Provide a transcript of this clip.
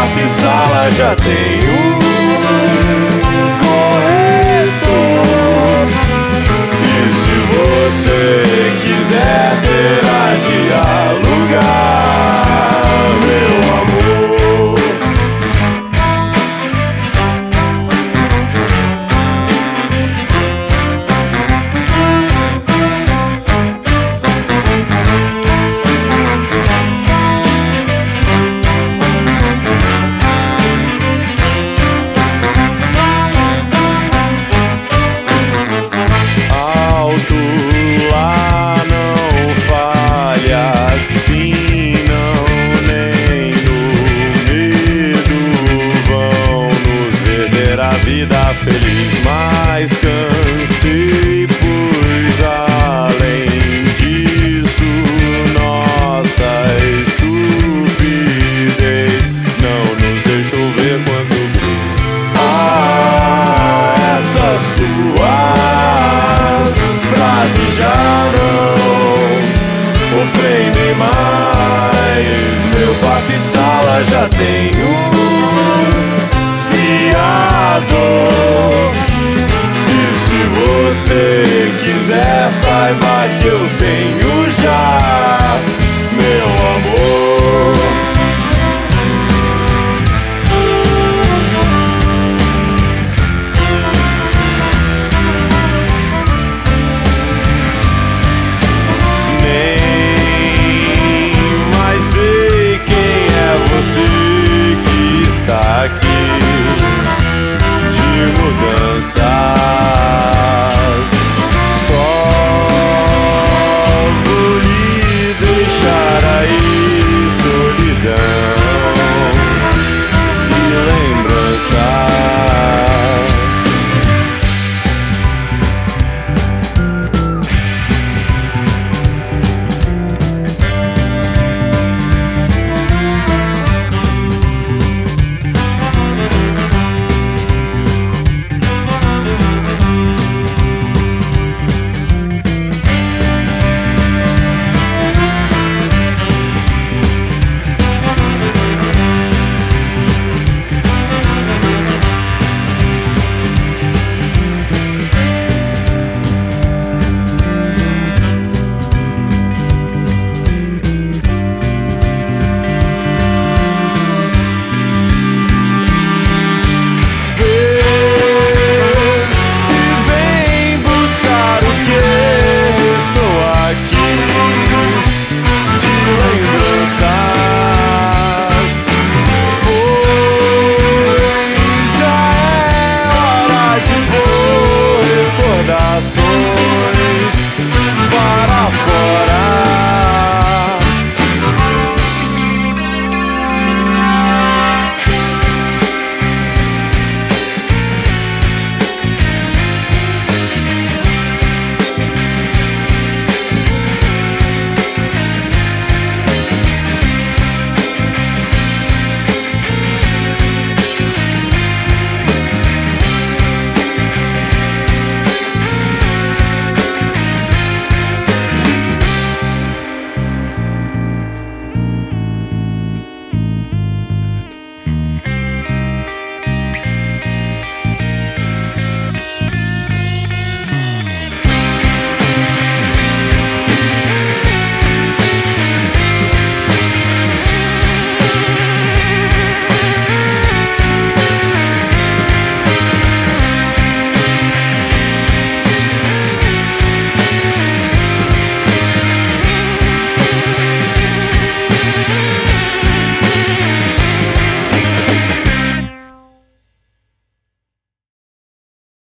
quarto e sala já tem um corretor. E se você quiser, terá de alugar, meu amor. Assim não, nem no medo vão nos perder a vida feliz. Mas cansei, pois além disso nossa estupidez não nos deixou ver quanto quis. Ah, essas tuas frases já não ofendem mais. Meu quarto e sala já tem um fiador. E se você quiser, saiba que eu tenho já